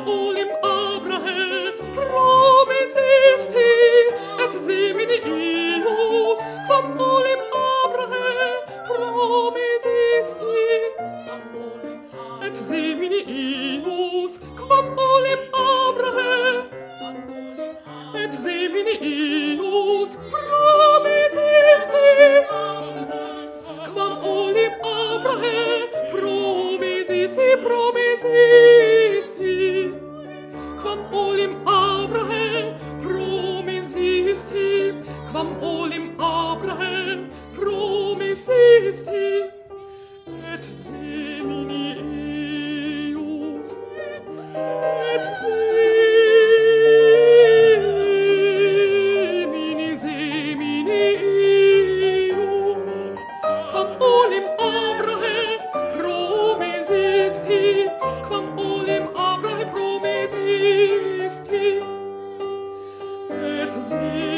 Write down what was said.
olim Abraham promisisti, et semini ius, quam olim Abraham promisisti, et semini ius, quam olim Abraham, et semini ius promisisti, quam olim Abraham promisisti, quam olim Abraham promisisti, quam olim Abraham promisisti, et semini eius, et semini eius, quam olim Abraham promisisti, quam olim Abraham promisisti, et semini